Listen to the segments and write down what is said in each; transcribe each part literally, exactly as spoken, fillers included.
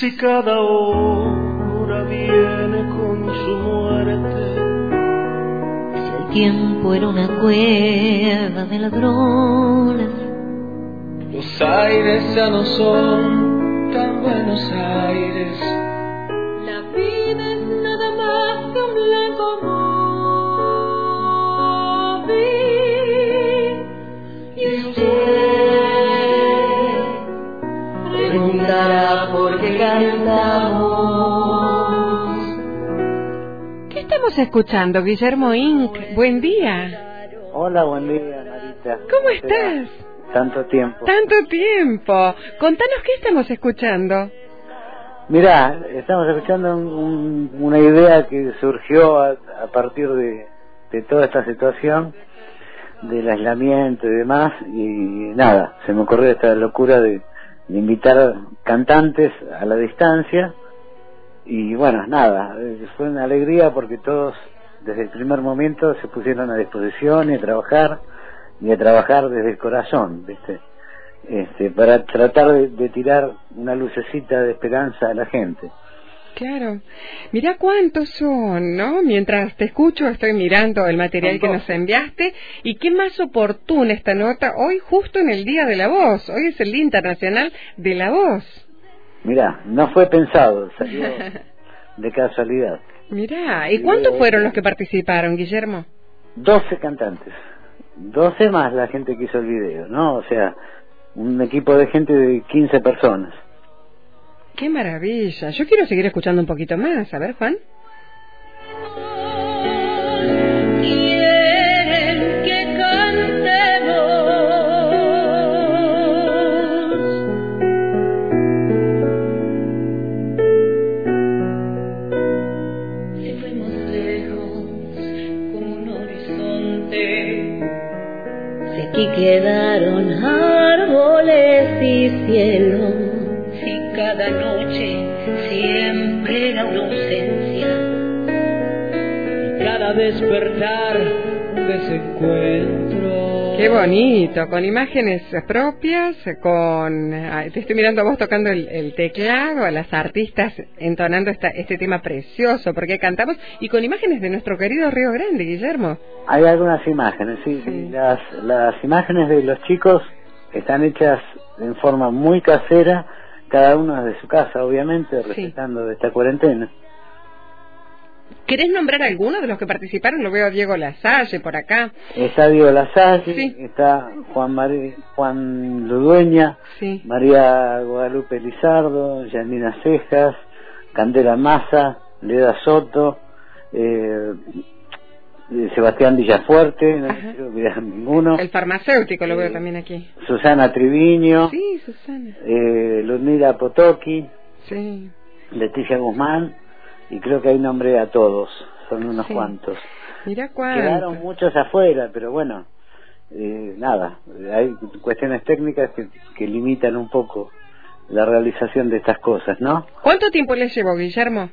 si cada hora viene con su muerte. Si el tiempo era una cueva de ladrones, los aires ya no son tan Buenos Aires. la vida es nada más que un blanco móvil. Y usted preguntará por qué cantamos. ¿Qué estamos escuchando, Guillermo Inc? Buen día. Hola, buen día, Marita. ¿Cómo estás? Tanto tiempo. Tanto tiempo. Contanos qué estamos escuchando. Mirá, estamos escuchando un, un, una idea que surgió a, a partir de, de toda esta situación del aislamiento y demás, y nada, se me ocurrió esta locura de, de invitar cantantes a la distancia, y bueno, nada, fue una alegría porque todos desde el primer momento se pusieron a disposición y a trabajar, y a trabajar desde el corazón, ¿viste? Este, para tratar de, de tirar una lucecita de esperanza a la gente. Claro. Mirá cuántos son, ¿no? Mientras te escucho estoy mirando el material que nos enviaste, y qué más oportuna esta nota hoy, justo en el Día de la Voz. Hoy es el Día Internacional de la Voz. Mirá, no fue pensado, salió de casualidad. Mirá, ¿y cuántos fueron los que participaron, Guillermo? doce cantantes. doce más la gente que hizo el video, ¿no? O sea, un equipo de gente de quince personas. ¡Qué maravilla! Yo quiero seguir escuchando un poquito más. A ver, Juan. Quieren que cantemos. Si fuimos lejos como un horizonte, si aquí quedaron árboles y cielo, si cada noche siempre era una ausencia, Cada despertar un desencuentro. Qué bonito, con imágenes propias, con... Te estoy mirando a vos tocando el, el teclado, a las artistas entonando esta, este tema precioso, porque cantamos, y con imágenes de nuestro querido Río Grande, Guillermo. Hay algunas imágenes, sí, Sí. Las, las imágenes de los chicos están hechas en forma muy casera, cada uno desde su casa, obviamente, respetando esta cuarentena. ¿Querés nombrar alguno de los que participaron? Lo veo a Diego Lasalle por acá. Está Diego Lasalle, Sí. está Juan Mari- Juan Ludueña, Sí. María Guadalupe Lizardo, Yanina Cejas, Candela Massa, Leda Soto, eh, Sebastián Villafuerte, no me quiero olvidar ninguno, El farmacéutico lo veo Eh, también aquí. Susana Triviño, Sí, Susana. eh, Ludmila Potoki, Sí. Leticia Guzmán, y creo que ahí nombré a todos, son unos Sí. cuantos. Mira cuánto. Quedaron muchos afuera, pero bueno, eh, nada, hay cuestiones técnicas que, que limitan un poco la realización de estas cosas, ¿no? ¿Cuánto tiempo les llevó, Guillermo?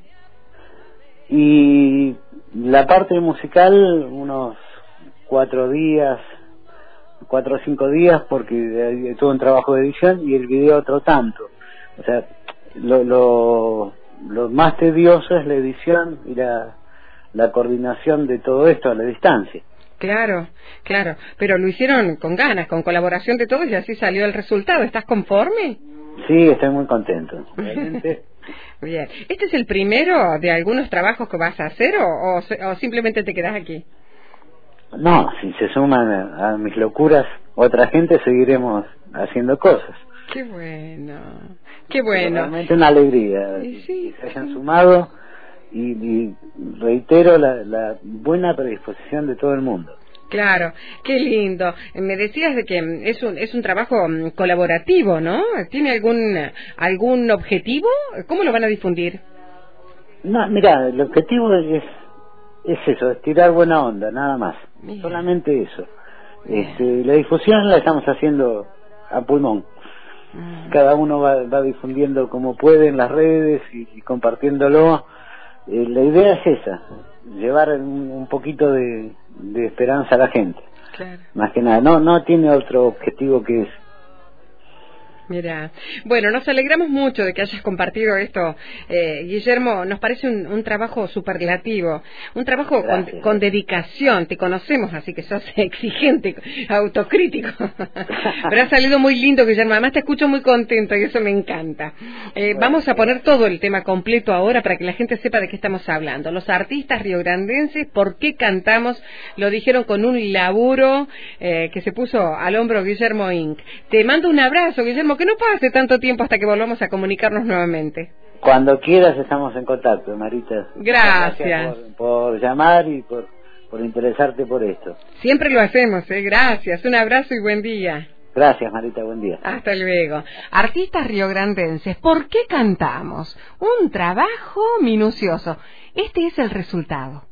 Y la parte musical, unos cuatro días, cuatro o cinco días, porque eh, tuvo un trabajo de edición, y el video otro tanto. O sea, lo, lo, lo más tedioso es la edición y la, la coordinación de todo esto a la distancia. Claro, claro, pero lo hicieron con ganas, con colaboración de todos, y así salió el resultado. ¿Estás conforme? Sí, estoy muy contento, realmente. Bien. ¿Este es el primero de algunos trabajos que vas a hacer, o, o, o simplemente te quedas aquí? No, si se suman a, a mis locuras otra gente, seguiremos haciendo cosas. Qué bueno, qué bueno. Realmente una alegría Y sí, que se hayan sí. sumado, y, y reitero la, la buena predisposición de todo el mundo. Claro, qué lindo. Me decías de que es un es un trabajo mm, colaborativo, ¿no? ¿Tiene algún algún objetivo? ¿Cómo lo van a difundir? No, mira, el objetivo es es eso, es tirar buena onda, nada más. Bien. Solamente eso. Este, la difusión la estamos haciendo a pulmón. Mm. Cada uno va, va difundiendo como puede en las redes y, y compartiéndolo. Eh, la idea es esa, llevar un, un poquito de, de esperanza a la gente. Claro. Más que nada, no no tiene otro objetivo que es. Mira, bueno, nos alegramos mucho de que hayas compartido esto, eh, Guillermo. Nos parece un, un trabajo superlativo, un trabajo con, con dedicación. Te conocemos, así que sos exigente, autocrítico. Pero ha salido muy lindo, Guillermo. Además te escucho muy contento y eso me encanta. Eh, bueno, vamos a poner todo el tema completo ahora para que la gente sepa de qué estamos hablando. Los artistas riograndenses, ¿por qué cantamos? Lo dijeron con un laburo eh, que se puso al hombro Guillermo incorporated. Te mando un abrazo, Guillermo, que no pase tanto tiempo hasta que volvamos a comunicarnos nuevamente. Cuando quieras estamos en contacto, Marita. Gracias. Gracias por, por llamar y por, por interesarte por esto. Siempre lo hacemos, ¿eh? Gracias. Un abrazo y buen día. Gracias, Marita, buen día. Hasta luego. Artistas riograndenses, ¿por qué cantamos? Un trabajo minucioso. Este es el resultado.